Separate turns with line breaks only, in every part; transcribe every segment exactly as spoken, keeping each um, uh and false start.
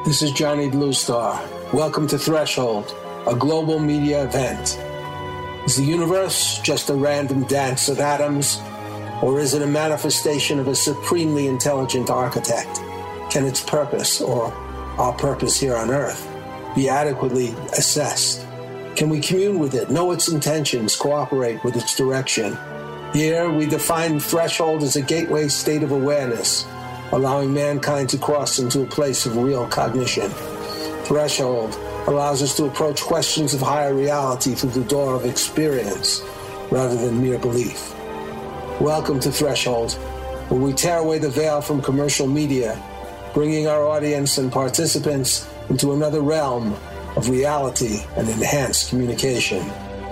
This is Johnny Bluestar. Welcome to Threshold, a global media event. Is the universe just a random dance of atoms, or is it a manifestation of a supremely intelligent architect? Can its purpose, or our purpose here on Earth, be adequately assessed? Can we commune with it, know its intentions, cooperate with its direction? Here, we define threshold as a gateway state of awareness, allowing mankind to cross into a place of real cognition. Threshold allows us to approach questions of higher reality through the door of experience, rather than mere belief. Welcome to Threshold, where we tear away the veil from commercial media, bringing our audience and participants into another realm of reality and enhanced communication.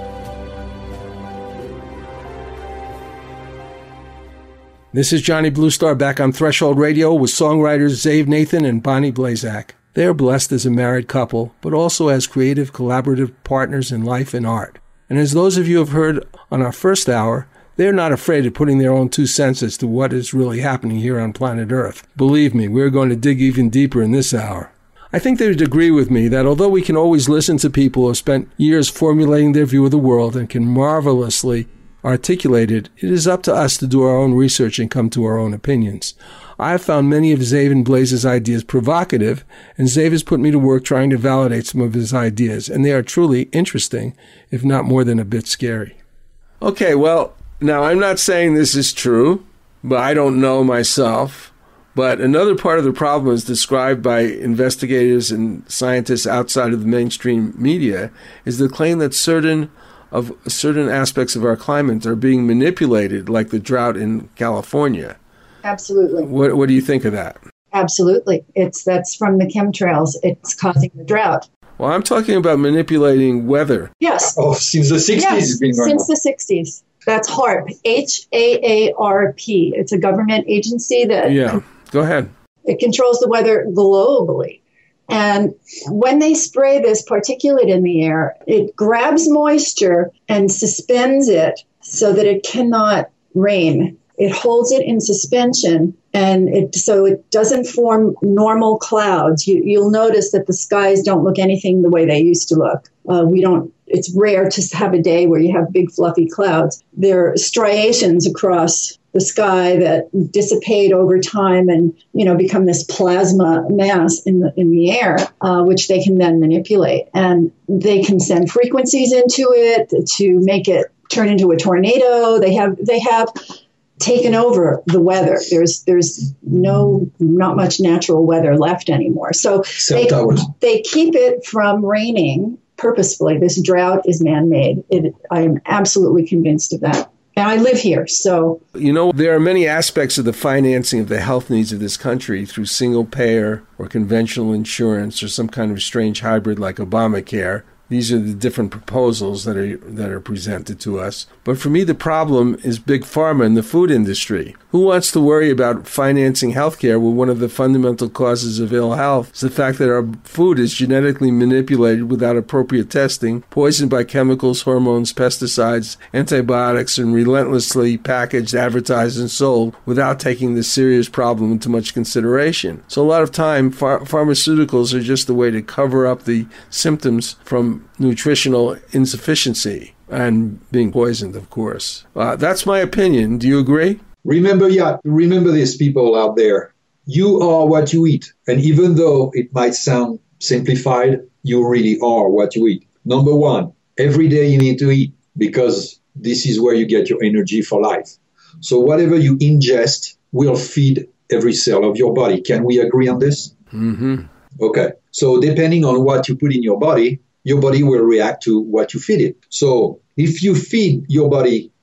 This is Johnny Bluestar back on Threshold Radio with songwriters Zave Nathan and Bonnie Blazak. They are blessed as a married couple, but also as creative, collaborative partners in life and art. And as those of you have heard on our first hour, they're not afraid of putting their own two cents as to what is really happening here on planet Earth. Believe me, we're going to dig even deeper in this hour. I think they would agree with me that although we can always listen to people who have spent years formulating their view of the world and can marvelously articulate it, it is up to us to do our own research and come to our own opinions. I have found many of Zave and Blaze's ideas provocative, and Zave has put me to work trying to validate some of his ideas, and they are truly interesting, if not more than a bit scary. Okay, well, now I'm not saying this is true, but I don't know myself. But another part of the problem is described by investigators and scientists outside of the mainstream media is the claim that certain of certain aspects of our climate are being manipulated, like the drought in California.
Absolutely.
What What do you think of that?
Absolutely. It's that's from the chemtrails. It's causing the drought.
Well, I'm talking about manipulating weather.
Yes.
Oh, since the sixties.
Yes,
it's been going
since
on.
the sixties. That's HAARP, H A A R P. It's a government agency that
Yeah, go ahead.
It controls the weather globally. And when they spray this particulate in the air, it grabs moisture and suspends it so that it cannot rain. It holds it in suspension, and it so it doesn't form normal clouds. You, you'll notice that the skies don't look anything the way they used to look. Uh, we don't. It's rare to have a day where you have big fluffy clouds. There are striations across the sky that dissipate over time and, you know, become this plasma mass in the in the air, uh, which they can then manipulate. And they can send frequencies into it to make it turn into a tornado. They have they have taken over the weather. There's there's no not much natural weather left anymore. So they, they keep it from raining purposefully. This drought is man-made. It, I am absolutely convinced of that. And I live here, so...
You know, there are many aspects of the financing of the health needs of this country through single-payer or conventional insurance or some kind of strange hybrid like Obamacare. These are the different proposals that are that are presented to us. But for me, the problem is big pharma and the food industry. Who wants to worry about financing healthcare when one of the fundamental causes of ill health is the fact that our food is genetically manipulated without appropriate testing, poisoned by chemicals, hormones, pesticides, antibiotics, and relentlessly packaged, advertised, and sold without taking this serious problem into much consideration. So a lot of time, ph- pharmaceuticals are just a way to cover up the symptoms from nutritional insufficiency and being poisoned, of course. Uh, that's my opinion. Do you agree?
Remember, yeah, remember these people out there. You are what you eat. And even though it might sound simplified, you really are what you eat. Number one, every day you need to eat because this is where you get your energy for life. So whatever you ingest will feed every cell of your body. Can we agree on this?
Mm-hmm.
Okay. So depending on what you put in your body, your body will react to what you feed it. So if you feed your body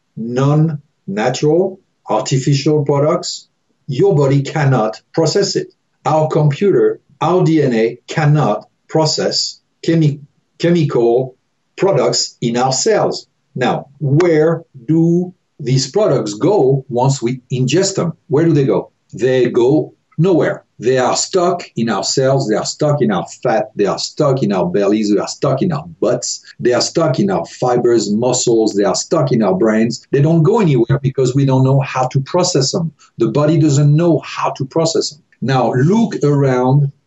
non-natural, artificial products, your body cannot process it. Our computer, our D N A cannot process chemi- chemical products in our cells. Now, where do these products go once we ingest them? Where do they go? They go nowhere. They are stuck in our cells, they are stuck in our fat, they are stuck in our bellies, they are stuck in our butts, they are stuck in our fibers, muscles, they are stuck in our brains. They don't go anywhere because we don't know how to process them. The body doesn't know how to process them. Now look around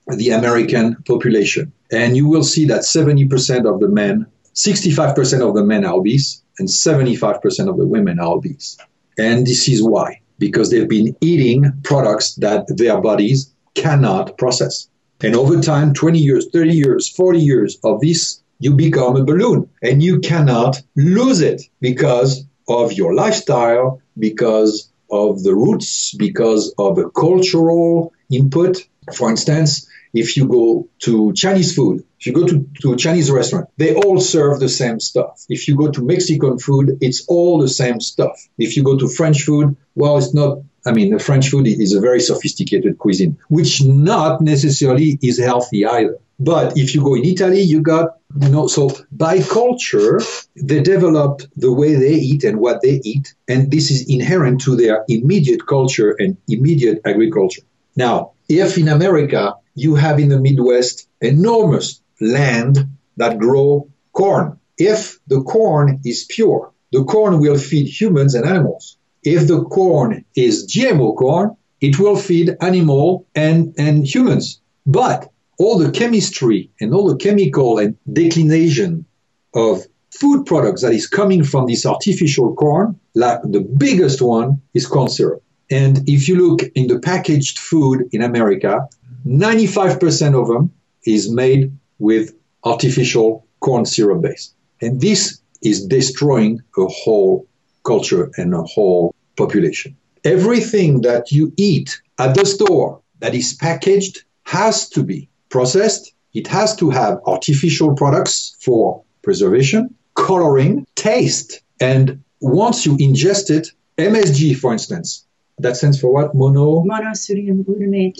the American population. And you will see that seventy percent of the men, sixty-five percent of the men are obese, and seventy-five percent of the women are obese. And this is why. Because they've been eating products that their bodies cannot process. And over time, twenty years, thirty years, forty years of this, you become a balloon. And you cannot lose it because of your lifestyle, because of the roots, because of a cultural input. For instance, if you go to Chinese food, if you go to, to a Chinese restaurant, they all serve the same stuff. If you go to Mexican food, it's all the same stuff. If you go to French food, well, it's not, I mean, the French food is a very sophisticated cuisine, which not necessarily is healthy either. But if you go in Italy, you got, you know, so by culture, they developed the way they eat and what they eat. And this is inherent to their immediate culture and immediate agriculture. Now, if in America, you have in the Midwest enormous land that grow corn. If the corn is pure, the corn will feed humans and animals. If the corn is G M O corn, it will feed animal and, and humans. But all the chemistry and all the chemical and declination of food products that is coming from this artificial corn, like the biggest one is corn syrup. And if you look in the packaged food in America, ninety-five percent of them is made with artificial corn syrup base. And this is destroying a whole culture and a whole population. Everything that you eat at the store that is packaged has to be processed. It has to have artificial products for preservation, coloring, taste. And once you ingest it, M S G, for instance, that stands for what? Mono?
Monosodium glutamate.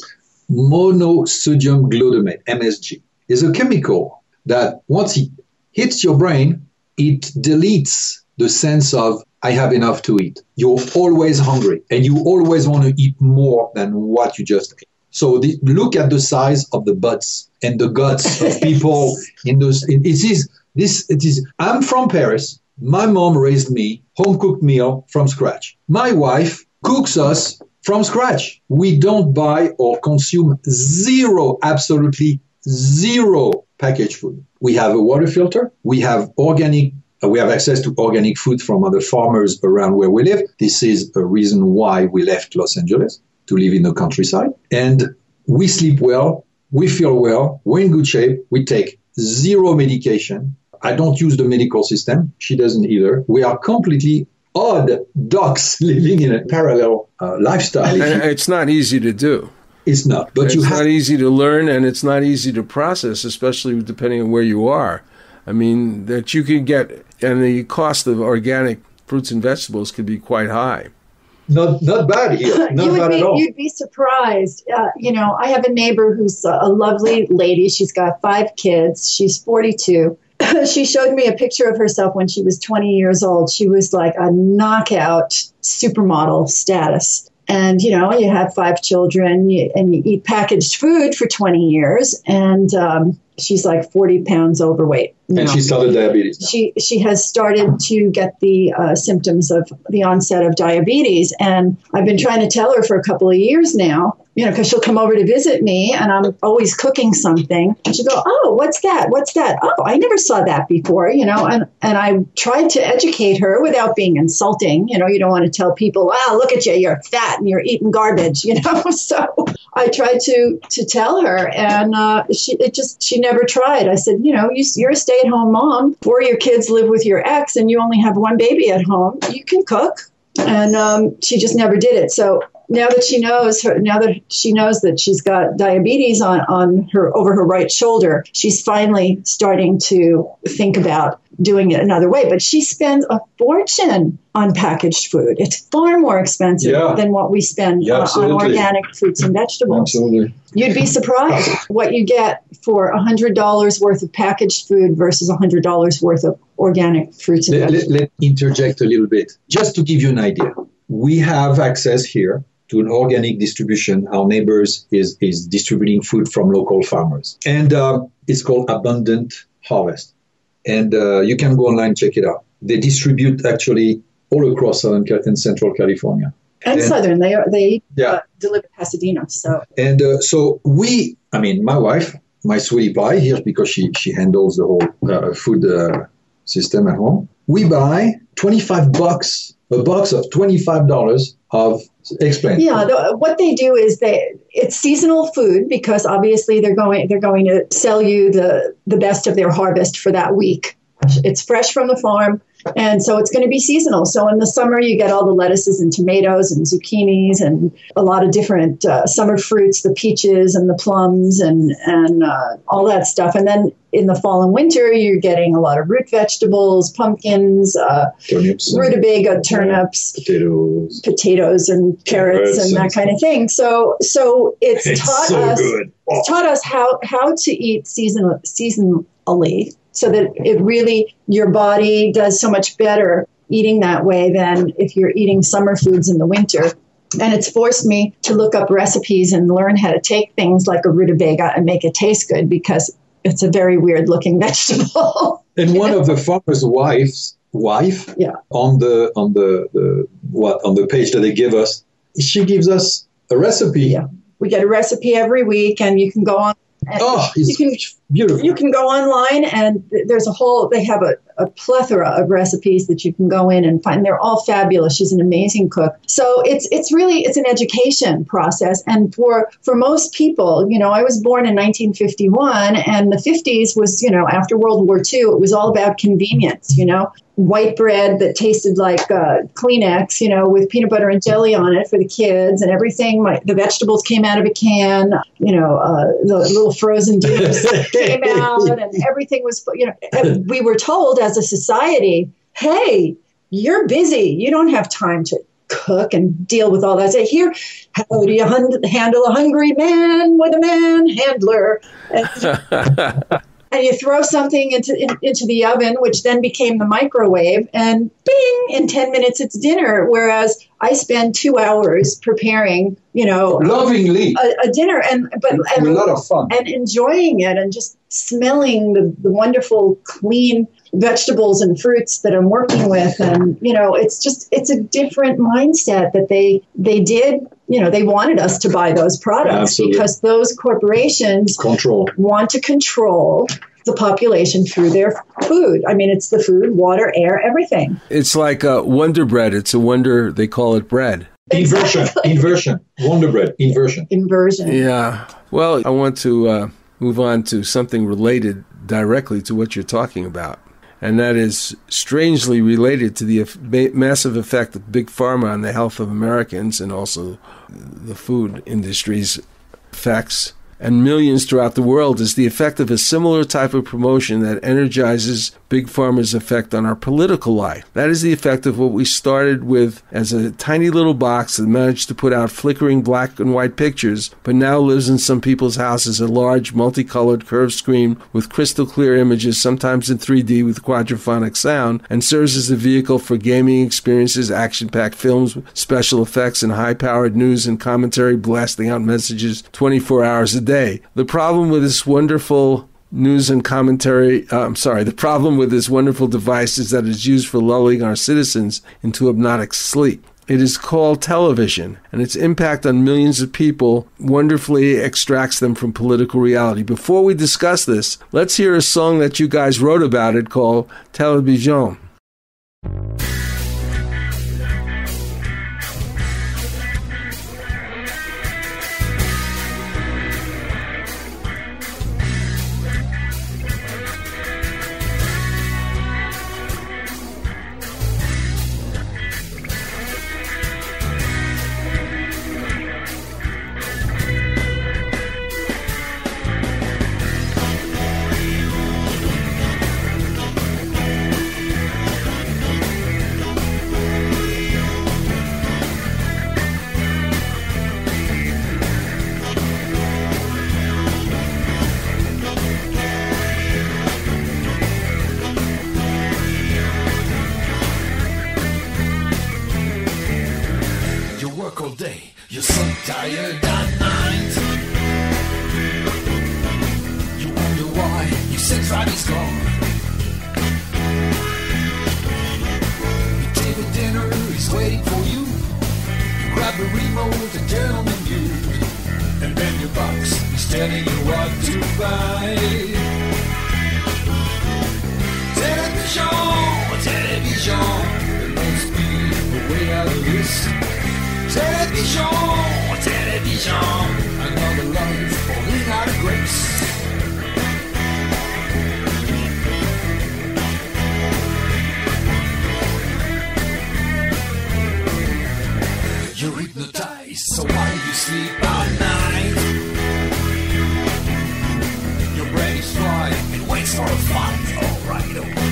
Monosodium glutamate, M S G, is a chemical that once it hits your brain, it deletes the sense of, I have enough to eat. You're always hungry, and you always want to eat more than what you just ate. So the, look at the size of the butts and the guts of people in those. In, it is this. It is. I'm from Paris. My mom raised me home cooked meal from scratch. My wife cooks us from scratch. We don't buy or consume zero, absolutely zero packaged food. We have a water filter. We have organic. Uh, we have access to organic food from other farmers around where we live. This is a reason why we left Los Angeles to live in the countryside. And we sleep well. We feel well. We're in good shape. We take zero medication. I don't use the medical system. She doesn't either. We are completely odd ducks living in a parallel uh, lifestyle.
And it's not easy to do.
It's not. But
it's
you have
not easy to learn, and it's not easy to process, especially depending on where you are. I mean, that you can get, and the cost of organic fruits and vegetables could be quite high.
Not not bad here. Not
you would
bad
be,
at all.
You'd be surprised. Uh, you know, I have a neighbor who's a lovely lady. She's got five kids. She's forty-two. She showed me a picture of herself when she was twenty years old. She was like a knockout supermodel status. And, you know, you have five children you, and you eat packaged food for twenty years. And um, she's like forty pounds overweight.
And
know.
she started diabetes now.
She, she has started to get the uh, symptoms of the onset of diabetes. And I've been trying to tell her for a couple of years now, you know, because she'll come over to visit me and I'm always cooking something. And she'll go, oh, what's that? What's that? Oh, I never saw that before, you know. And, and I tried to educate her without being insulting. You know, you don't want to tell people, wow, look at you, you're fat and you're eating garbage, you know. So I tried to to tell her, and uh, she it just she never tried. I said, you know, you, you're a stay-at-home mom. Four of your kids live with your ex and you only have one baby at home. You can cook. And um, she just never did it. So now that she knows her, now that she knows that she's got diabetes on, on her over her right shoulder, she's finally starting to think about doing it another way. But she spends a fortune on packaged food. It's far more expensive yeah. than what we spend
yeah,
uh, on organic fruits and vegetables.
Absolutely.
You'd be surprised what you get for one hundred dollars worth of packaged food versus one hundred dollars worth of organic fruits and
let,
vegetables.
Let, let me interject a little bit. Just to give you an idea, we have access here to an organic distribution. Our neighbors is, is distributing food from local farmers. And uh, it's called Abundant Harvest. And uh, you can go online, check it out. They distribute actually all across Southern and Central California.
And, and Southern. They are, they
yeah.
uh, deliver Pasadena. So
And uh, so we I mean, my wife, my sweetie pie, here's because she, she handles the whole uh, food uh, system at home. We buy twenty-five bucks, a box of twenty-five dollars of, explain.
Yeah, the, what they do is they, it's seasonal food because obviously they're going, they're going to sell you the, the best of their harvest for that week. It's fresh from the farm. And so it's going to be seasonal. So in the summer, you get all the lettuces and tomatoes and zucchinis and a lot of different uh, summer fruits, the peaches and the plums and, and uh, all that stuff. And then in the fall and winter, you're getting a lot of root vegetables, pumpkins, uh,
turnips,
rutabaga, turnips,
potatoes,
potatoes and carrots and that kind of thing. So so it's,
it's
taught
so
us
good. Oh.
It's taught us how, how to eat season, seasonally. So that it really, your body does so much better eating that way than if you're eating summer foods in the winter. And it's forced me to look up recipes and learn how to take things like a rutabaga and make it taste good because it's a very weird looking vegetable.
And one of the farmer's wives, wife,
yeah.
on the on the, the what on the page that they give us, she gives us a recipe.
Yeah, we get a recipe every week, and you can go on. And
oh, it's
you can,
beautiful.
You can go online and there's a whole, they have a, a plethora of recipes that you can go in and find. They're all fabulous. She's an amazing cook. So it's it's really, it's an education process. And for, for most people, you know, I was born in nineteen fifty-one and the fifties was, you know, after World War Two, it was all about convenience, you know. White bread that tasted like uh, Kleenex, you know, with peanut butter and jelly on it for the kids and everything. My, the vegetables came out of a can, you know, uh, the little frozen dips came out and everything was, you know, we were told as a society, hey, you're busy. You don't have time to cook and deal with all that. I say, here, how do you hun- handle a hungry man with a man handler? And, And you throw something into in, into the oven, which then became the microwave, and bing, in ten minutes it's dinner. Whereas I spend two hours preparing, you know,
lovingly
a, a dinner, and but and,
a lot of fun,
and enjoying it, and just smelling the, the wonderful, clean vegetables and fruits that I'm working with, and you know, it's just it's a different mindset that they they did. You know, they wanted us to buy those products Absolutely. Because those corporations
control.
want to control the population through their food. I mean, it's the food, water, air, everything.
It's like a Wonder Bread. It's a wonder, they call it bread.
Inversion, exactly. inversion, Wonder Bread, inversion.
Inversion.
Yeah. Well, I want to uh, move on to something related directly to what you're talking about. And that is strangely related to the massive effect of Big Pharma on the health of Americans and also the food industry's effects and millions throughout the world is the effect of a similar type of promotion that energizes Big Pharma's effect on our political life. That is the effect of what we started with as a tiny little box that managed to put out flickering black and white pictures, but now lives in some people's houses, a large multicolored curved screen with crystal clear images, sometimes in three D with quadraphonic sound, and serves as a vehicle for gaming experiences, action-packed films, special effects, and high-powered news and commentary blasting out messages twenty-four hours a day. The problem with this wonderful news and commentary, uh, I'm sorry, the problem with this wonderful device is that it's used for lulling our citizens into hypnotic sleep. It is called television, and its impact on millions of people wonderfully extracts them from political reality. Before we discuss this, let's hear a song that you guys wrote about it called Television.
telling you what to buy. Television, television, there must be a way out of this. Television, television, another life falling out of grace. You're hypnotized, so why do you sleep at night? Your brain is fried and waits for a fight. Alright, oh.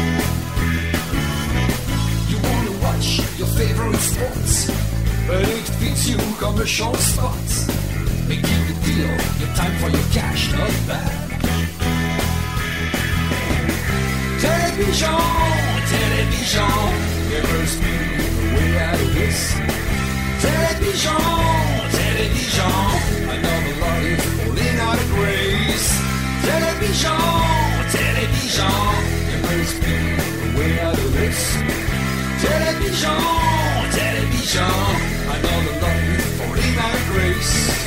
You wanna watch your favorite sports, but it fits you commercial spots. Make you the deal, your time for your cash, not bad. Television, television, there must be a way out of this. Television, television, another life falling out of grace. Television, television, there must be a way out of this. Television, television, another life falling out of grace.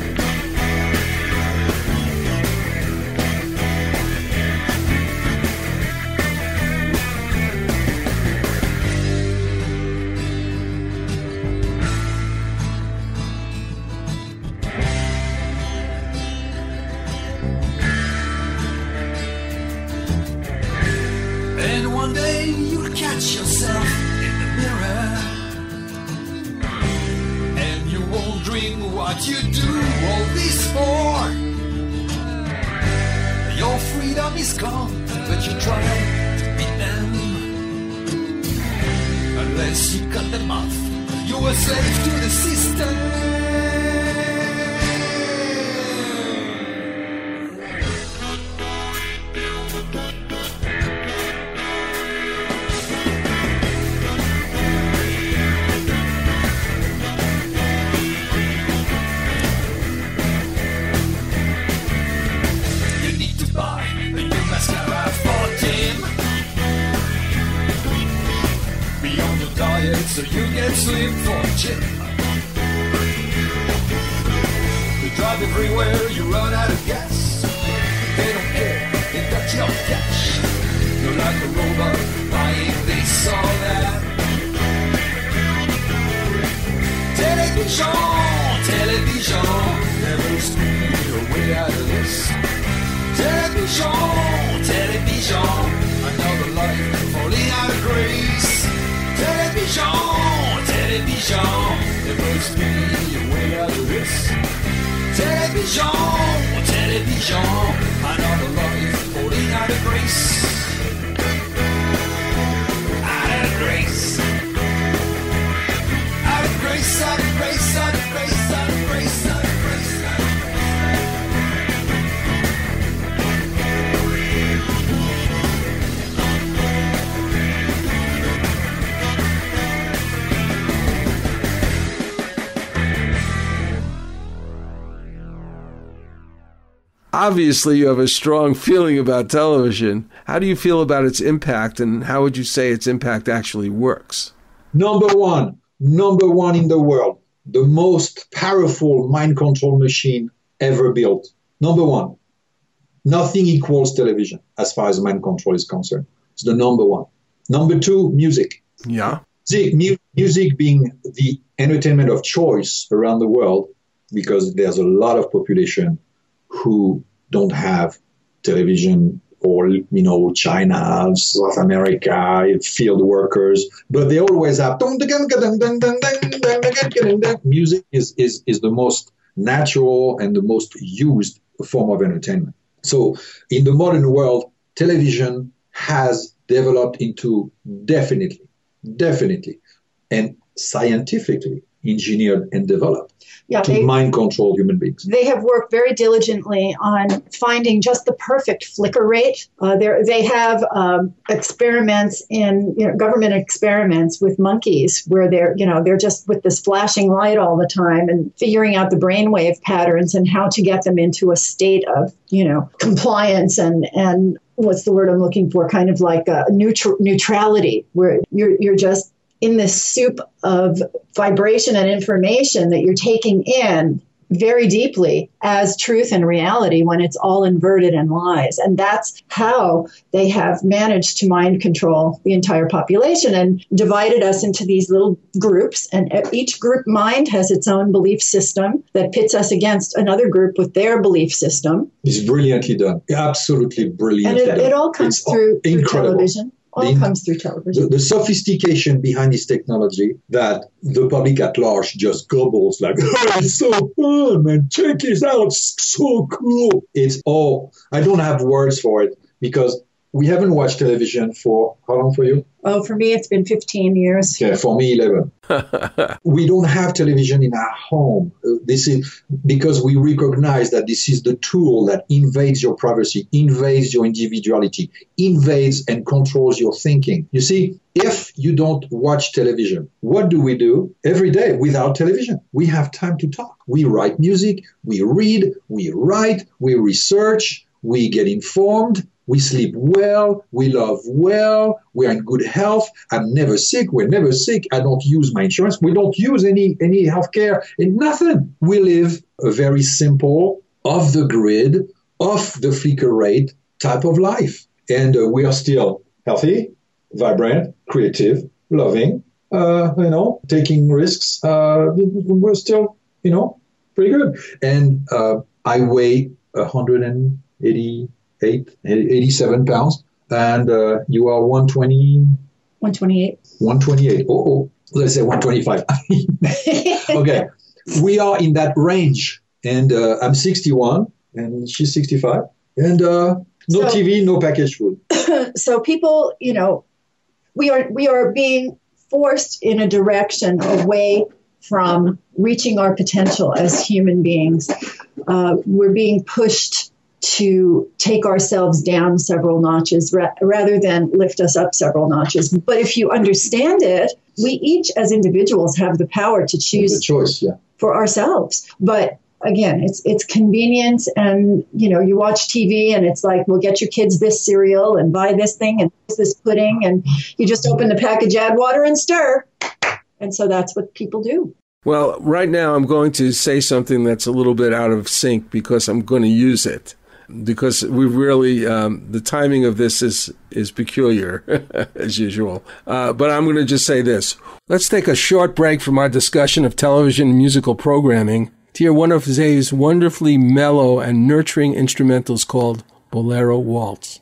One day you'll catch yourself in the mirror, and you're wondering what you do all this for. Your freedom is gone, but you try to beat them. Unless you cut them off, you're a slave to the system. So you get slim for a chip. You drive everywhere, you run out of gas. They don't care, they got your cash. You're like a robot, buying this or that. Television, television, there must be a way out of this. Television, television, another life falling out of grace. Television, television, there must be a way out of this. Television, television, another life falling out of grace. Out of grace. Out of grace, out of grace, out of grace, out of grace, out of grace, out of grace.
Obviously, you have a strong feeling about television. How do you feel about its impact, and how would you say its impact actually works?
Number one, number one in the world, the most powerful mind control machine ever built. Number one, nothing equals television as far as mind control is concerned. It's the number one. Number two, music.
Yeah.
Music, music being the entertainment of choice around the world, because there's a lot of population who don't have television, or, you know, China, South America, field workers, but they always have music is, is, is the most natural and the most used form of entertainment. So in the modern world, television has developed into definitely, definitely, and scientifically engineered and developed
yeah,
to
they,
mind control human beings.
They have worked very diligently on finding just the perfect flicker rate. Uh, they have um, experiments in you know, government experiments with monkeys where they're you know they're just with this flashing light all the time and figuring out the brainwave patterns and how to get them into a state of you know compliance and and what's the word I'm looking for? Kind of like a neutral neutrality, where you're you're just in this soup of vibration and information that you're taking in, very deeply as truth and reality when it's all inverted and lies. And that's how they have managed to mind control the entire population and divided us into these little groups. And each group mind has its own belief system that pits us against another group with their belief system.
It's brilliantly done. Absolutely brilliantly
and it,
done.
it all comes
it's
through, through
incredible.
television. All
the,
comes through television.
The, the sophistication behind this technology that the public at large just gobbles like, oh, it's so fun, man. Check this out. It's so cool. It's all, I don't have words for it because we haven't watched television for, how long for you?
Oh, for me, it's been fifteen years.
Yeah, for me, eleven. We don't have television in our home. Uh, This is because we recognize that this is the tool that invades your privacy, invades your individuality, invades and controls your thinking. You see, if you don't watch television, what do we do every day without television? We have time to talk. We write music, we read, we write, we research, we get informed. We sleep well, we love well, we are in good health. I'm never sick, we're never sick. I don't use my insurance. We don't use any, any healthcare, and nothing. We live a very simple, off the grid, off the flicker rate type of life. And uh, we are still healthy, vibrant, creative, loving, uh, you know, taking risks. Uh, we're still, you know, pretty good. And uh, I weigh one hundred eighty Eight, eighty-seven pounds, and uh, you are one twenty.
one twenty-eight.
one twenty-eight. Oh, oh, let's say one twenty-five. Okay, we are in that range, and uh, I'm sixty-one, and she's sixty-five, and uh, no
So-
T V, no packaged food.
So people, you know, we are we are being forced in a direction away from reaching our potential as human beings. Uh, we're being pushed to take ourselves down several notches ra- rather than lift us up several notches. But if you understand it, we each as individuals have the power to
The
choose
choice, yeah.
for ourselves. But again, it's it's convenience, and you know, you watch T V and it's like, well, get your kids this cereal and buy this thing and this pudding, and you just open the package, add water and stir. And so that's what people do.
Well, right now I'm going to say something that's a little bit out of sync because I'm going to use it. Because we really, um, the timing of this is, is peculiar, as usual. Uh, but I'm going to just say this. Let's take a short break from our discussion of television and musical programming to hear one of Zave's wonderfully mellow and nurturing instrumentals called Bolero Waltz.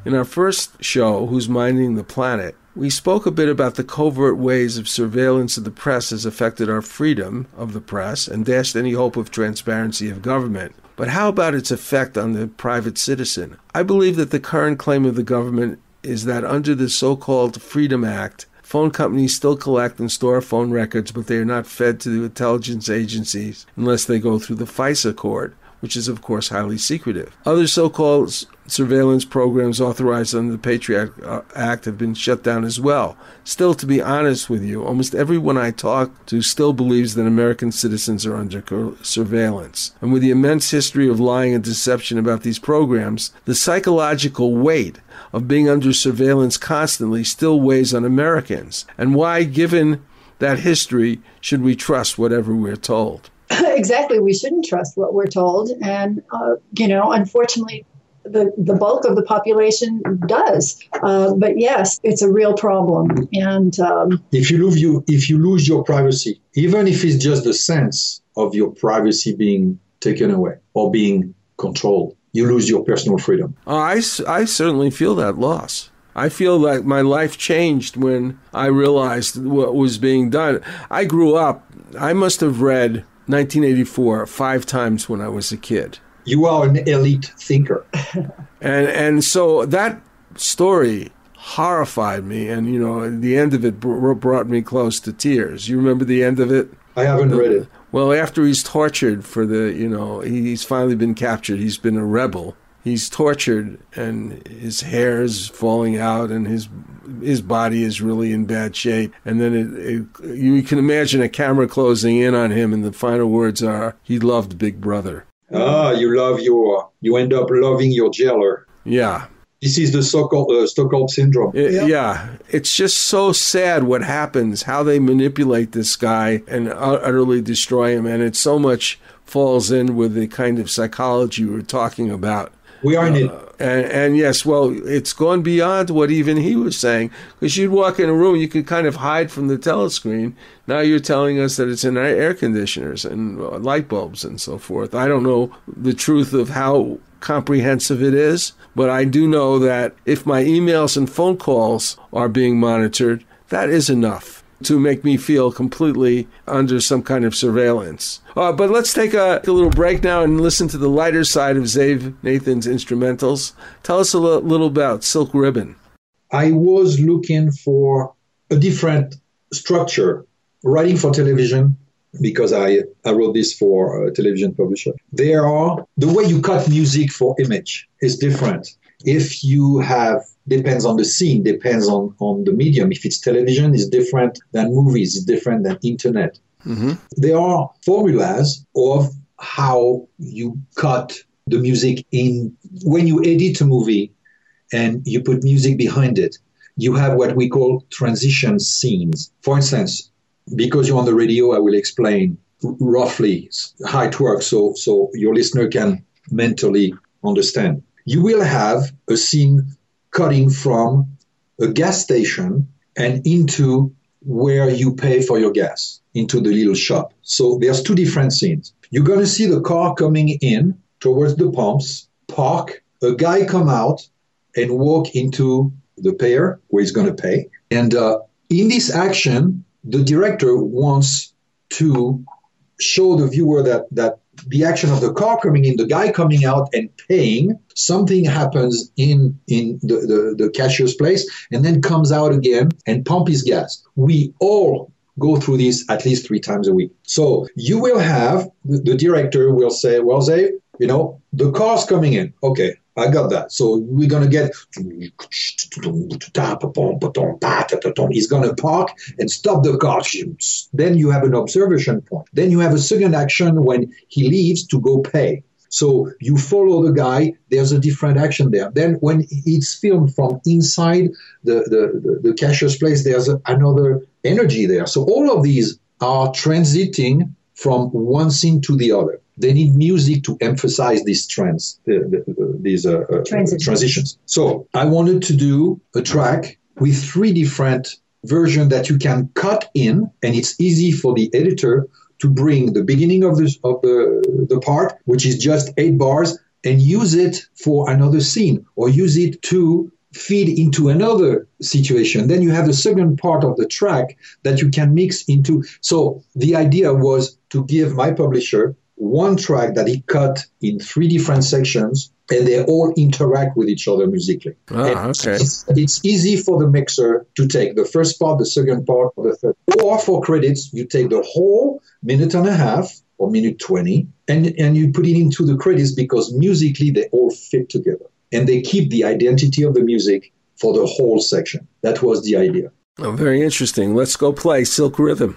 In our first show, Who's Minding the Planet, we spoke a bit about the covert ways of surveillance of the press has affected our freedom of the press and dashed any hope of transparency of government. But how about its effect on the private citizen? I believe that the current claim of the government is that under the so-called Freedom Act, phone companies still collect and store phone records, but they are not fed to the intelligence agencies unless they go through the FISA court, which is, of course, highly secretive. Other so-called surveillance programs authorized under the Patriot Act have been shut down as well. Still, to be honest with you, almost everyone I talk to still believes that American citizens are under surveillance. And with the immense history of lying and deception about these programs, the psychological weight of being under surveillance constantly still weighs on Americans. And why, given that history, should we trust whatever we're told?
Exactly. We shouldn't trust what we're told. And, uh, you know, unfortunately, the, the bulk of the population does. Uh, but yes, it's a real problem. And um,
if you lose you, if you lose your privacy, even if it's just the sense of your privacy being taken away or being controlled, you lose your personal freedom.
Uh, I, I certainly feel that loss. I feel like my life changed when I realized what was being done. I grew up, I must have read nineteen eighty-four five times when I was a kid.
You are an elite thinker.
and and so that story horrified me, and you know, the end of it brought me close to tears. You remember the end of it?
I haven't
the,
read it.
Well, after he's tortured for the, you know, he's finally been captured. He's been a rebel. He's tortured, and his hair is falling out, and his his body is really in bad shape. And then it, it, you can imagine a camera closing in on him, and the final words are, "He loved Big Brother."
Ah, you love your, you end up loving your jailer.
Yeah.
This is the so-called uh, Stockholm syndrome.
It, yeah. yeah. It's just so sad what happens, how they manipulate this guy and utterly destroy him. And it so much falls in with the kind of psychology we were talking about.
We are in it.
Uh, and, and yes, well, it's gone beyond what even he was saying. Because you'd walk in a room, you could kind of hide from the telescreen. Now you're telling us that it's in air conditioners and light bulbs and so forth. I don't know the truth of how comprehensive it is, but I do know that if my emails and phone calls are being monitored, that is enough to make me feel completely under some kind of surveillance. Uh, but let's take a, a little break now and listen to the lighter side of Zave Nathan's instrumentals. Tell us a l- little about Silk Ribbon.
I was looking for a different structure, writing for television, because I, I wrote this for a television publisher. There are, the way you cut music for image is different. If you have, depends on the scene, depends on, on the medium. If it's television, it's different than movies, it's different than internet. Mm-hmm. There are formulas of how you cut the music in, when you edit a movie and you put music behind it, you have what we call transition scenes. For instance, because you're on the radio, I will explain r- roughly how it works so, so your listener can mentally understand. You will have a scene cutting from a gas station and into where you pay for your gas, into the little shop. So there's two different scenes. You're going to see the car coming in towards the pumps, park, a guy come out and walk into the payer where he's going to pay. And uh, in this action, the director wants to show the viewer that, that the action of the car coming in, the guy coming out and paying, something happens in, in the, the, the cashier's place and then comes out again and pump his gas. We all go through this at least three times a week. So you will have, the, the director will say, well, Zave, you know, the car's coming in. Okay, I got that. So we're going to get, he's going to park and stop the car. Then you have an observation point. Then you have a second action when he leaves to go pay. So you follow the guy, there's a different action there. Then when it's filmed from inside the, the, the, the cashier's place, there's a, another energy there. So all of these are transiting from one scene to the other. They need music to emphasize these trends, uh, these uh, uh, transitions. transitions. So I wanted to do a track with three different versions that you can cut in, and it's easy for the editor to bring the beginning of, this, of the, the part, which is just eight bars, and use it for another scene or use it to feed into another situation. Then you have the second part of the track that you can mix into. So the idea was to give my publisher one track that he cut in three different sections, and they all interact with each other musically.
Oh, okay.
It's, it's easy for the mixer to take the first part, the second part, or the third. Or for credits, you take the whole minute and a half or minute twenty, and, and you put it into the credits because musically they all fit together. And they keep the identity of the music for the whole section. That was the idea.
Oh, very interesting. Let's go play Silk Rhythm.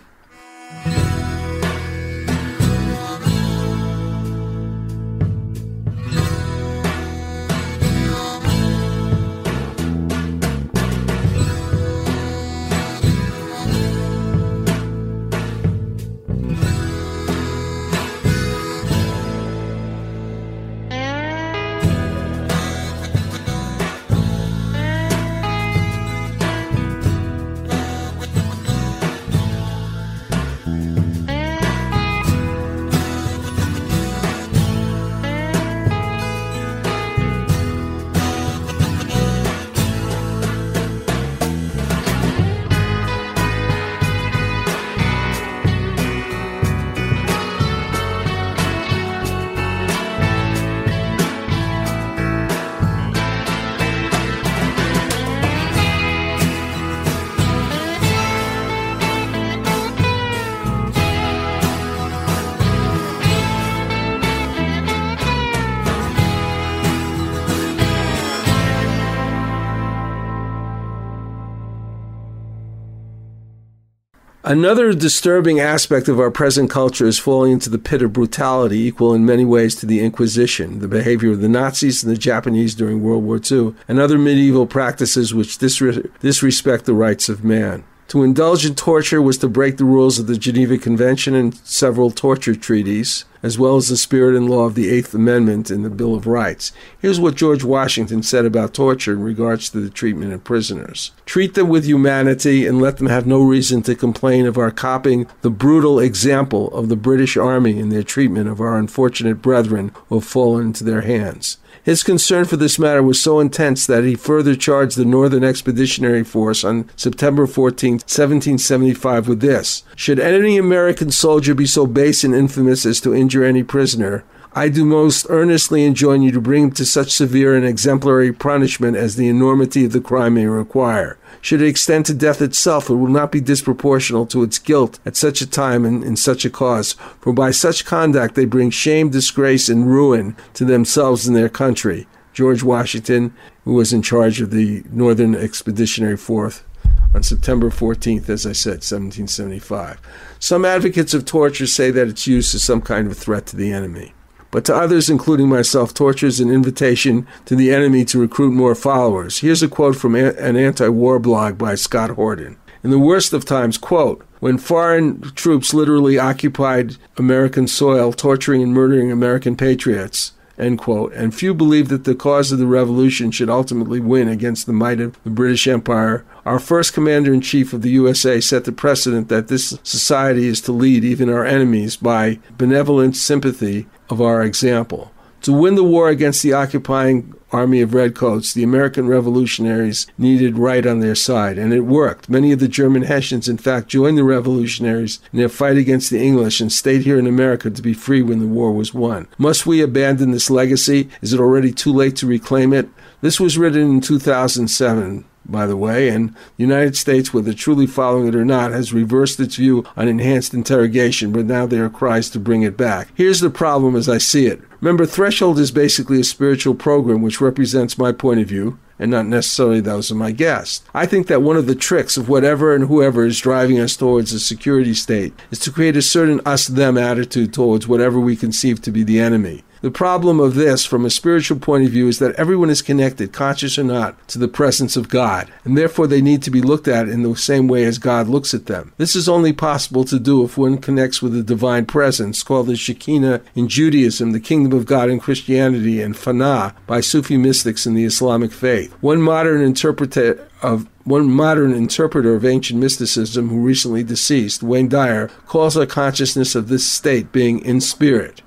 Another disturbing aspect of our present culture is falling into the pit of brutality equal in many ways to the Inquisition, the behavior of the Nazis and the Japanese during World War Two, and other medieval practices which disre- disrespect the rights of man. To indulge in torture was to break the rules of the Geneva Convention and several torture treaties, as well as the spirit and law of the Eighth Amendment in the Bill of Rights. Here's what George Washington said about torture in regards to the treatment of prisoners. Treat them with humanity and let them have no reason to complain of our copying the brutal example of the British Army in their treatment of our unfortunate brethren who have fallen into their hands. His concern for this matter was so intense that he further charged the Northern Expeditionary Force on September fourteenth, seventeen seventy-five with this: should any American soldier be so base and infamous as to injure any prisoner, I do most earnestly enjoin you to bring him to such severe and exemplary punishment as the enormity of the crime may require. Should it extend to death itself, it will not be disproportional to its guilt at such a time and in such a cause, for by such conduct they bring shame, disgrace, and ruin to themselves and their country. George Washington, who was in charge of the Northern Expeditionary Force on September fourteenth, as I said, seventeen seventy-five. Some advocates of torture say that its use is some kind of threat to the enemy. But to others, including myself, torture is an invitation to the enemy to recruit more followers. Here's a quote from an anti-war blog by Scott Horton. In the worst of times, quote, when foreign troops literally occupied American soil, torturing and murdering American patriots, end quote, and few believe that the cause of the revolution should ultimately win against the might of the British Empire, our first commander-in-chief of the U S A set the precedent that this society is to lead even our enemies by benevolent sympathy of our example. To win the war against the occupying army of redcoats, the American revolutionaries needed right on their side, and it worked. Many of the German Hessians, in fact, joined the revolutionaries in their fight against the English and stayed here in America to be free when the war was won. Must we abandon this legacy? Is it already too late to reclaim it? This was written in two thousand seven. By the way, and the United States, whether truly following it or not, has reversed its view on enhanced interrogation, but now there are cries to bring it back. Here's the problem as I see it. Remember, Threshold is basically a spiritual program which represents my point of view, and not necessarily those of my guests. I think that one of the tricks of whatever and whoever is driving us towards a security state is to create a certain us-them attitude towards whatever we conceive to be the enemy. The problem of this, from a spiritual point of view, is that everyone is connected, conscious or not, to the presence of God, and therefore they need to be looked at in the same way as God looks at them. This is only possible to do if one connects with the divine presence, called the Shekinah in Judaism, the kingdom of God in Christianity, and Fana by Sufi mystics in the Islamic faith. One modern interpreter of One modern interpreter of ancient mysticism, who recently deceased, Wayne Dyer, calls our consciousness of this state being in spirit.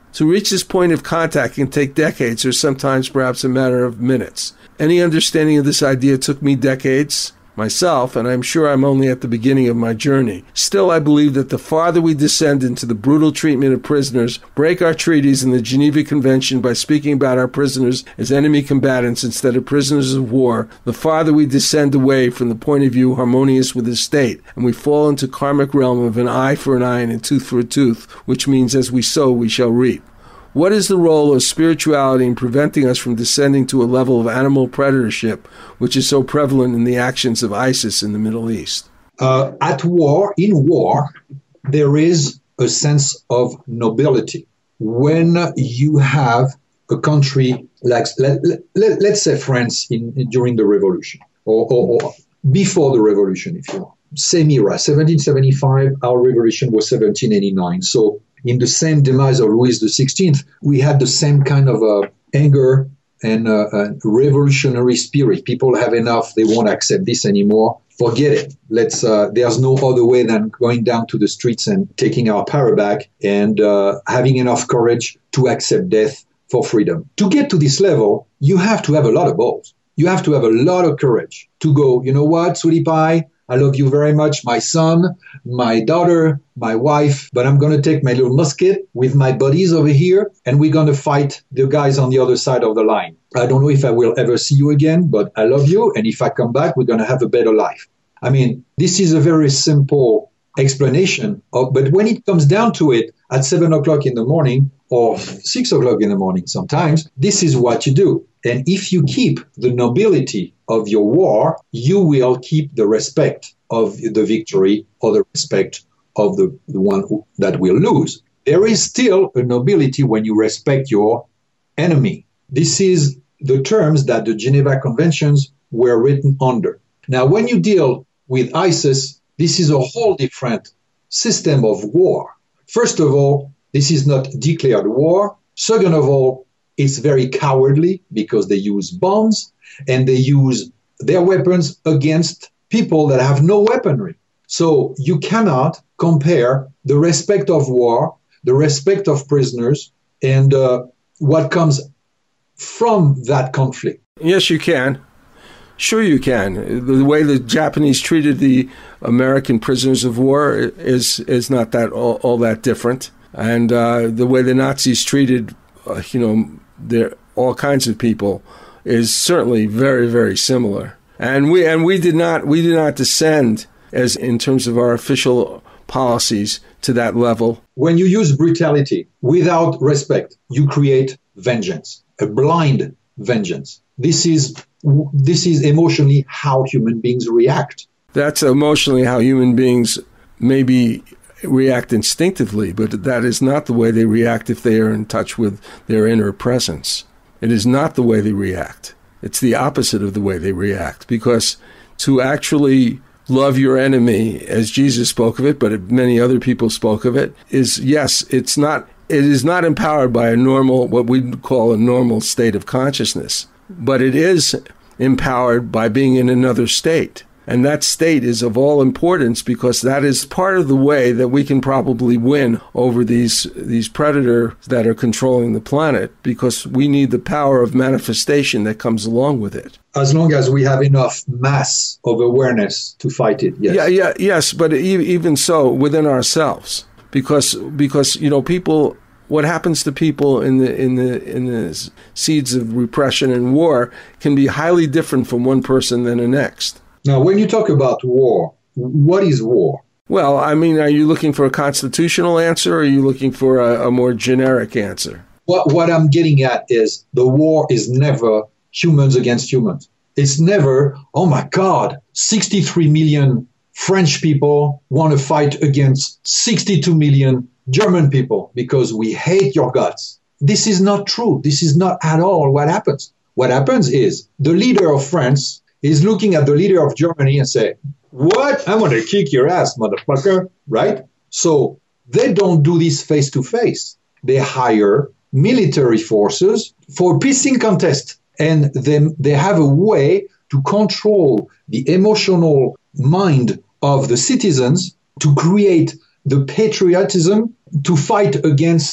To reach this point of contact can take decades or sometimes perhaps a matter of minutes. Any understanding of this idea took me decades myself, and I'm sure I'm only at the beginning of my journey. Still, I believe that the farther we descend into the brutal treatment of prisoners, break our treaties in the Geneva Convention by speaking about our prisoners as enemy combatants instead of prisoners of war, the farther we descend away from the point of view harmonious with the state, and we fall into karmic realm of an eye for an eye and a tooth for a tooth, which means as we sow, we shall reap. What is the role of spirituality in preventing us from descending to a level of animal predatorship, which is so prevalent in the actions of ISIS in the Middle East?
Uh, at war, in war, there is a sense of nobility. When you have a country like, let, let, let's say France in, in, during the revolution, or, or, or before the revolution, if you want. Same era, seventeen seventy-five, our revolution was seventeen eighty-nine. So in the same demise of Louis the sixteenth, we had the same kind of uh, anger and uh, uh, revolutionary spirit. People have enough. They won't accept this anymore. Forget it. Let's. Uh, there's no other way than going down to the streets and taking our power back and uh, having enough courage to accept death for freedom. To get to this level, you have to have a lot of balls. You have to have a lot of courage to go, you know what, sweetie pie, I love you very much, my son, my daughter, my wife, but I'm going to take my little musket with my buddies over here, and we're going to fight the guys on the other side of the line. I don't know if I will ever see you again, but I love you, and if I come back, we're going to have a better life. I mean, this is a very simple explanation, of, but when it comes down to it, at seven o'clock in the morning, or six o'clock in the morning sometimes, this is what you do. And if you keep the nobility of your war, you will keep the respect of the victory or the respect of the, the one who, that will lose. There is still a nobility when you respect your enemy. This is the terms that the Geneva Conventions were written under. Now, when you deal with ISIS, this is a whole different system of war. First of all, this is not declared war. Second of all, it's very cowardly because they use bombs and they use their weapons against people that have no weaponry. So you cannot compare the respect of war, the respect of prisoners, and uh, what comes from that conflict.
Yes, you can. Sure you can. The way the Japanese treated the American prisoners of war is is not that all, all that different. And uh, the way the Nazis treated, uh, you know, their, all kinds of people is certainly very, very similar. And we and we did not we did not descend as in terms of our official policies to that level.
When you use brutality without respect, you create vengeance, a blind vengeance. This is this is emotionally how human beings react.
That's emotionally how human beings maybe react instinctively, but that is not the way they react if they are in touch with their inner presence. It is not the way they react. It's the opposite of the way they react, because to actually love your enemy, as Jesus spoke of it, but many other people spoke of it, is, yes, it's not, it is not empowered by a normal, what we call a normal state of consciousness, but it is empowered by being in another state. And that state is of all importance because that is part of the way that we can probably win over these these predators that are controlling the planet, because we need the power of manifestation that comes along with it.
As long as we have enough mass of awareness to fight it, yes.
Yeah, yeah, yes, but even so, within ourselves, because because you know, people. What happens to people in the in the in the seeds of repression and war can be highly different from one person than the next.
Now, when you talk about war, what is war?
Well, I mean, are you looking for a constitutional answer, or are you looking for a, a more generic answer?
What what I'm getting at is the war is never humans against humans. It's never, oh my God, sixty-three million French people want to fight against sixty-two million German people because we hate your guts. This is not true. This is not at all what happens. What happens is the leader of France is looking at the leader of Germany and say, what? I'm going to kick your ass, motherfucker, right? So they don't do this face to face. They hire military forces for pissing contest. And then they have a way to control the emotional mind of the citizens to create the patriotism to fight against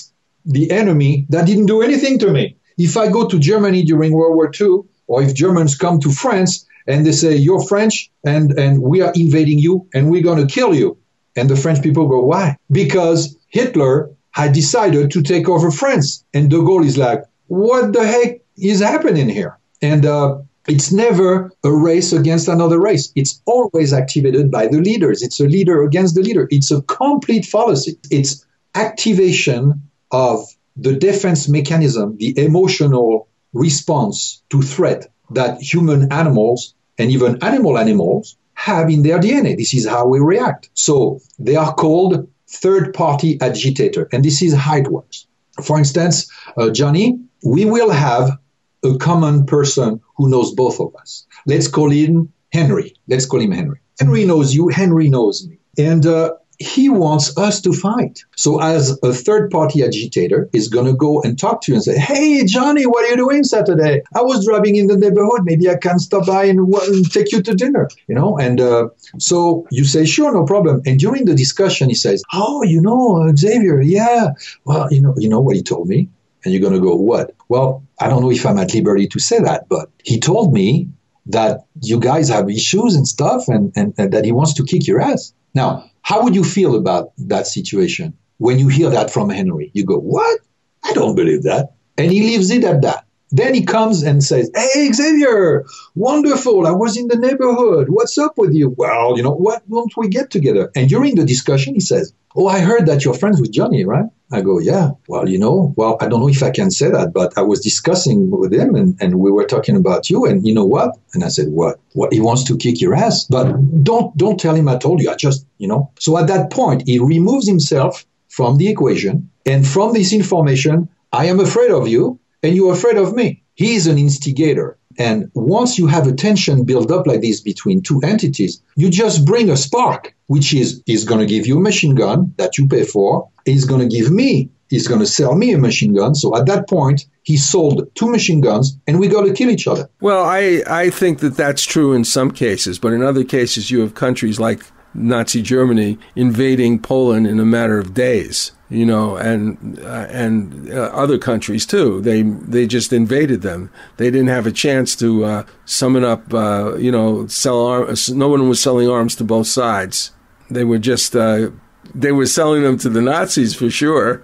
the enemy that didn't do anything to me. If I go to Germany during World War Two, or if Germans come to France and they say, you're French and, and we are invading you and we're going to kill you. And the French people go, why? Because Hitler had decided to take over France. And De Gaulle is like, what the heck is happening here? And uh, it's never a race against another race. It's always activated by the leaders. It's a leader against the leader. It's a complete fallacy. It's activation of the defense mechanism, the emotional response to threat that human animals and even animal animals have in their D N A. This is how we react. So they are called third-party agitator, and this is how it works. For instance, uh, Johnny, we will have a common person who knows both of us. Let's call him Henry. Let's call him Henry. Henry knows you. Henry knows me. And uh, he wants us to fight. So as a third-party agitator is going to go and talk to you and say, hey, Johnny, what are you doing Saturday? I was driving in the neighborhood. Maybe I can stop by and, and take you to dinner, you know? And uh, so you say, sure, no problem. And during the discussion, he says, oh, you know, uh, Xavier, yeah. Well, you know, you know what he told me? And you're going to go, what? Well, I don't know if I'm at liberty to say that, but he told me that you guys have issues and stuff and, and, and that he wants to kick your ass. Now, how would you feel about that situation when you hear that from Henry? You go, what? I don't believe that. And he leaves it at that. Then he comes and says, hey, Xavier, wonderful. I was in the neighborhood. What's up with you? Well, you know, why don't we get together? And during the discussion, he says, oh, I heard that you're friends with Johnny, right? I go, yeah. Well, you know, well, I don't know if I can say that, but I was discussing with him and, and we were talking about you. And you know what? And I said, what? What? He wants to kick your ass. But don't don't tell him I told you. I just, you know. So at that point, he removes himself from the equation. And from this information, I am afraid of you and you're afraid of me. He is an instigator. And once you have a tension built up like this between two entities, you just bring a spark, which is, he's going to give you a machine gun that you pay for. He's going to give me, he's going to sell me a machine gun. So at that point, he sold two machine guns and we got to kill each other.
Well, I, I think that that's true in some cases. But in other cases, you have countries like Nazi Germany invading Poland in a matter of days. You know, and uh, and uh, other countries too. They they just invaded them. They didn't have a chance to uh, summon up. Uh, you know, sell arms. No one was selling arms to both sides. They were just uh, they were selling them to the Nazis for sure.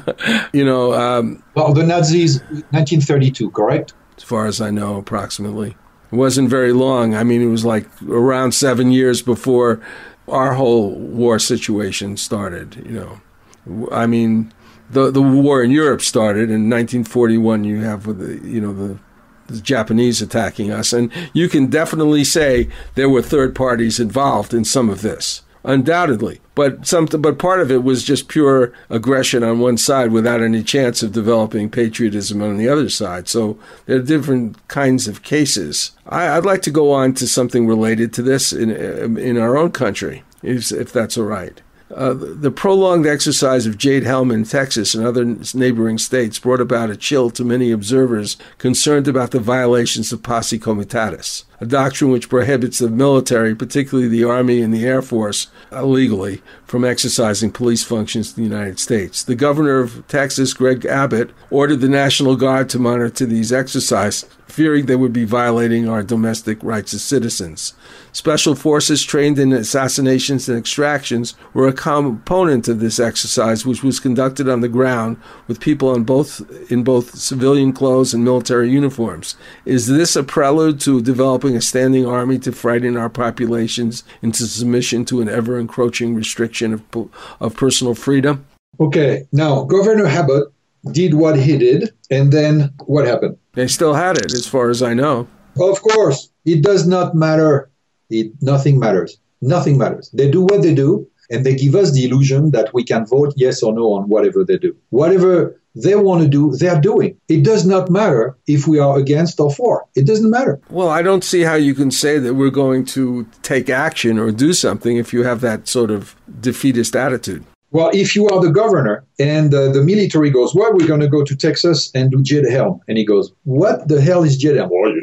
you know. Um,
well, the Nazis, nineteen thirty-two, correct?
As far as I know, approximately. It wasn't very long. I mean, it was like around seven years before our whole war situation started. You know. I mean, the the war in Europe started in nineteen forty-one. You have with the you know the, the Japanese attacking us, and you can definitely say there were third parties involved in some of this, undoubtedly. But some but part of it was just pure aggression on one side without any chance of developing patriotism on the other side. So there are different kinds of cases. I, I'd like to go on to something related to this in in our own country, if if that's all right. Uh, the prolonged exercise of Jade Helm in Texas and other neighboring states brought about a chill to many observers concerned about the violations of posse comitatus, a doctrine which prohibits the military, particularly the Army and the Air Force, illegally from exercising police functions in the United States. The governor of Texas, Greg Abbott, ordered the National Guard to monitor these exercises, fearing they would be violating our domestic rights as citizens. Special forces trained in assassinations and extractions were a component of this exercise, which was conducted on the ground with people on both in both civilian clothes and military uniforms. Is this a prelude to developing a standing army to frighten our populations into submission to an ever-encroaching restriction of, of personal freedom?
Okay, now Governor Abbott did what he did, and then what happened?
They still had it, as far as I know.
Of course, it does not matter. It, nothing matters. Nothing matters. They do what they do, and they give us the illusion that we can vote yes or no on whatever they do. Whatever they want to do, they're doing. It does not matter if we are against or for. It doesn't matter.
Well, I don't see how you can say that we're going to take action or do something if you have that sort of defeatist attitude.
Well, if you are the governor and uh, the military goes, well, we're going to go to Texas and do Jade Helm. And he goes, what the hell is Jade Helm? Well, you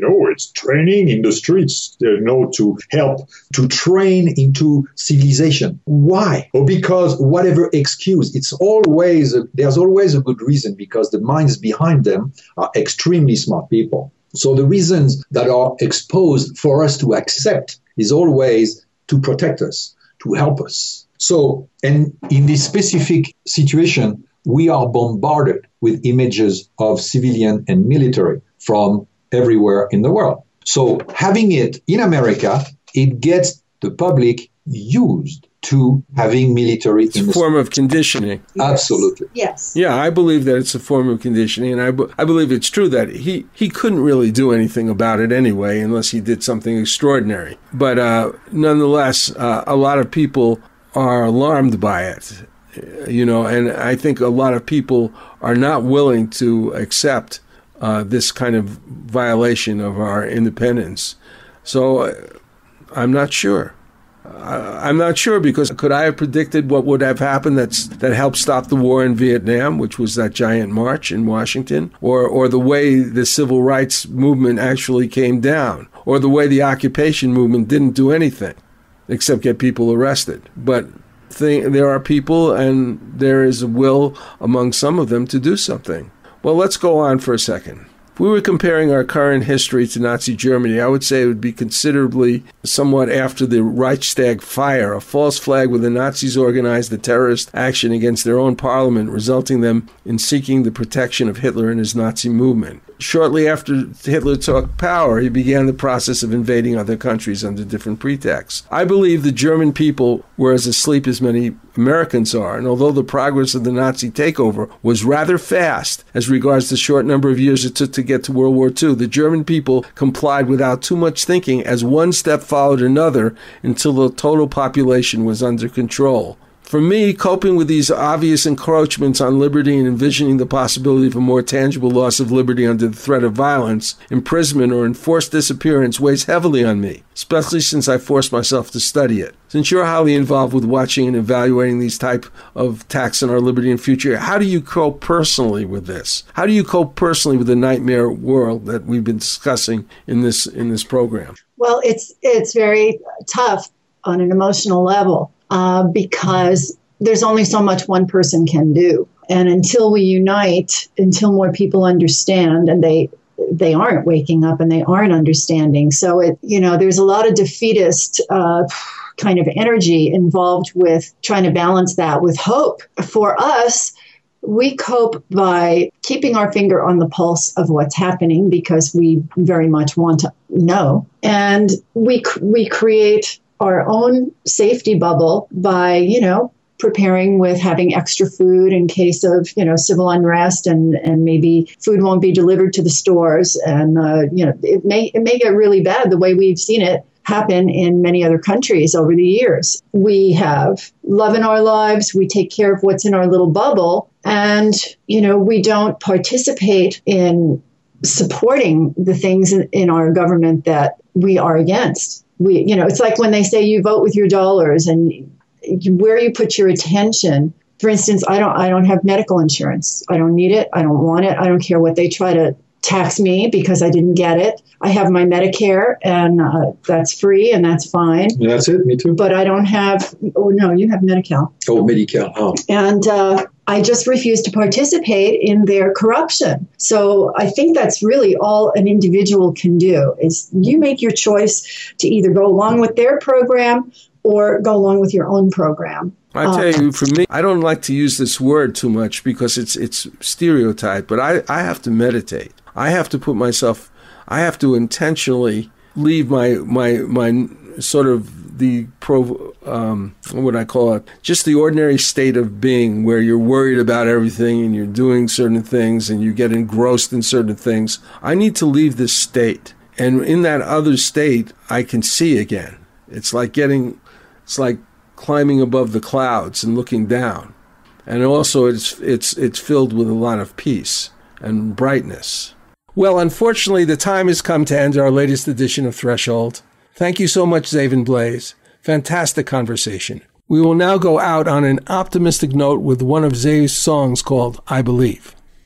no, it's training in the streets, you know, to help to train into civilization. Why? Or because whatever excuse, it's always, a, there's always a good reason, because the minds behind them are extremely smart people. So the reasons that are exposed for us to accept is always to protect us, to help us. So, and in this specific situation, we are bombarded with images of civilian and military from everywhere in the world. So having it in America, it gets the public used to having military
It's
in
a
the
form of conditioning.
Absolutely.
Yes.
Yeah, I believe that it's a form of conditioning, and I, b- I believe it's true that he, he couldn't really do anything about it anyway unless he did something extraordinary. But uh, nonetheless, uh, a lot of people are alarmed by it, you know, and I think a lot of people are not willing to accept uh, this kind of violation of our independence. So uh, I'm not sure. I'm not sure, because could I have predicted what would have happened that's, that helped stop the war in Vietnam, which was that giant march in Washington, or, or the way the civil rights movement actually came down, or the way the occupation movement didn't do anything except get people arrested. But th- there are people, and there is a will among some of them to do something. Well, let's go on for a second. If we were comparing our current history to Nazi Germany, I would say it would be considerably somewhat after the Reichstag fire. A false flag where the Nazis organized the terrorist action against their own parliament, resulting them in seeking the protection of Hitler and his Nazi movement. Shortly after Hitler took power, he began the process of invading other countries under different pretexts. I believe the German people were as asleep as many Americans are, and although the progress of the Nazi takeover was rather fast as regards the short number of years it took to get to World War Two, the German people complied without too much thinking as one step followed another until the total population was under control. For me, coping with these obvious encroachments on liberty and envisioning the possibility of a more tangible loss of liberty under the threat of violence, imprisonment, or enforced disappearance weighs heavily on me, especially since I forced myself to study it. Since you're highly involved with watching and evaluating these type of attacks on our liberty and future, how do you cope personally with this? How do you cope personally with the nightmare world that we've been discussing in this in this program?
Well, it's it's very tough on an emotional level. Uh, because there's only so much one person can do. And until we unite, until more people understand, and they they aren't waking up and they aren't understanding. So, it you know, there's a lot of defeatist uh, kind of energy involved with trying to balance that with hope. For us, we cope by keeping our finger on the pulse of what's happening, because we very much want to know. And we we create our own safety bubble by, you know, preparing with having extra food in case of, you know, civil unrest, and, and maybe food won't be delivered to the stores. And, uh, you know, it may, it may get really bad the way we've seen it happen in many other countries over the years. We have love in our lives. We take care of what's in our little bubble. And, you know, we don't participate in supporting the things in, in our government that we are against. We, you know, it's like when they say you vote with your dollars, and you, where you put your attention. For instance, I don't, I don't have medical insurance. I don't need it. I don't want it. I don't care what they try to tax me because I didn't get it. I have my Medicare, and uh, that's free, and that's fine.
And that's it. Me too.
But I don't have. Oh no, you have Medi-Cal.
Oh, Medi-Cal. Oh.
And uh, I just refuse to participate in their corruption. So I think that's really all an individual can do, is you make your choice to either go along with their program or go along with your own program.
I tell you, for me, I don't like to use this word too much because it's it's stereotyped, but I, I have to meditate. I have to put myself, I have to intentionally leave my my my sort of the pro, um, what would I call it? Just the ordinary state of being where you're worried about everything and you're doing certain things and you get engrossed in certain things. I need to leave this state. And in that other state, I can see again. It's like getting, it's like climbing above the clouds and looking down. And also it's it's it's filled with a lot of peace and brightness. Well, unfortunately, the time has come to end our latest edition of Threshold. Thank you so much, Zaven Blaze. Fantastic conversation. We will now go out on an optimistic note with one of Zay's songs called I Believe.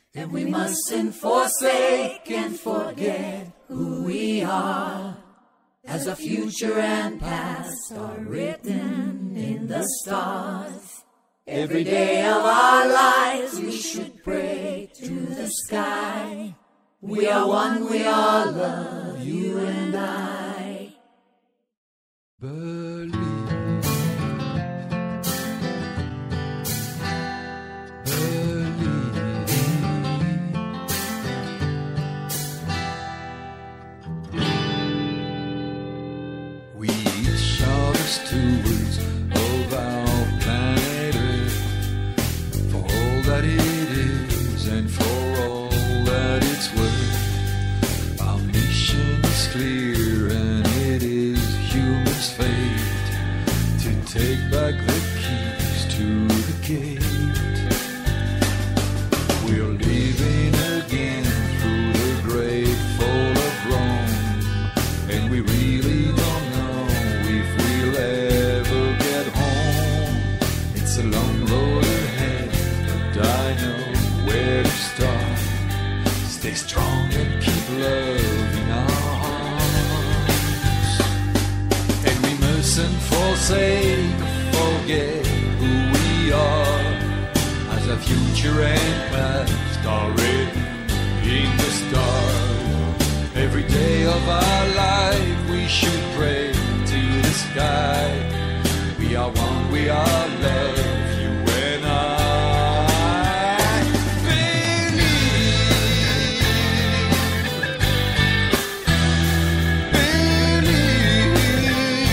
And we mustn't forsake and forget who we are, as our future and past are written in the stars. Every day of our lives we should pray to the sky. We are one, we are love, you and I.
Believe. Stewards of our planet Earth, for all that it is and for all that it's worth. Our mission is clear and it is human's fate to take back the keys to the gate. We're living again through the great fall of Rome, and we really don't know ever get home. It's a long road ahead, but I know where to start. Stay strong and keep love in our hearts. And we mustn't forsake, forget who we are, as our future and past are written in the stars. Every day of our life we should pray to the sky. We are one, we are love, you and I. Believe, believe.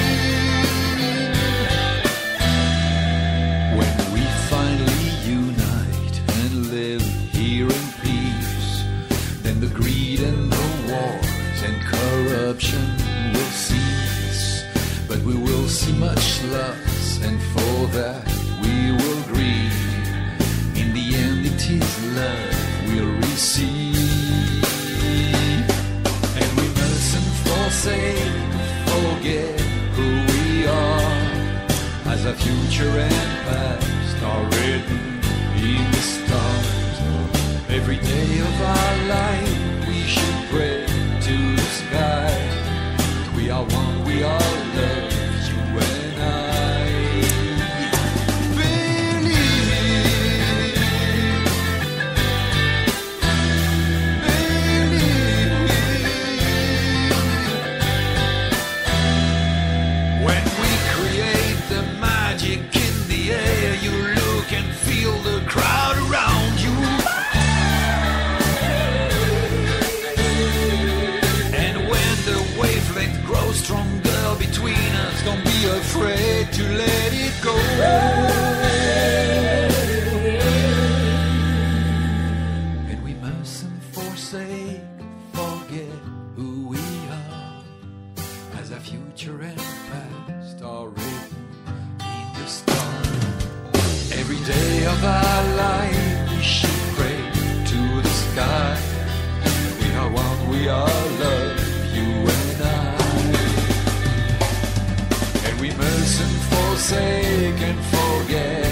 When we finally unite and live here in peace, then the greed and the wars and corruption will cease. But we will see much loss, and for that we will grieve. In the end it is love we'll receive. And we mustn't forsake, forget who we are, as our future and past are written in the stars. Every day of our life we should pray to the sky. We are one, we are love, you and I. Believe, believe. When we create the magic in the air, you look and feel the crowd around you. Wavelength grows stronger between us. Don't be afraid to let it go. And we mustn't forsake, forget who we are, as our future and past are written in the stars. Every day of our life we should pray to the sky. We are one, we are love, you and I. And we mustn't forsake and forget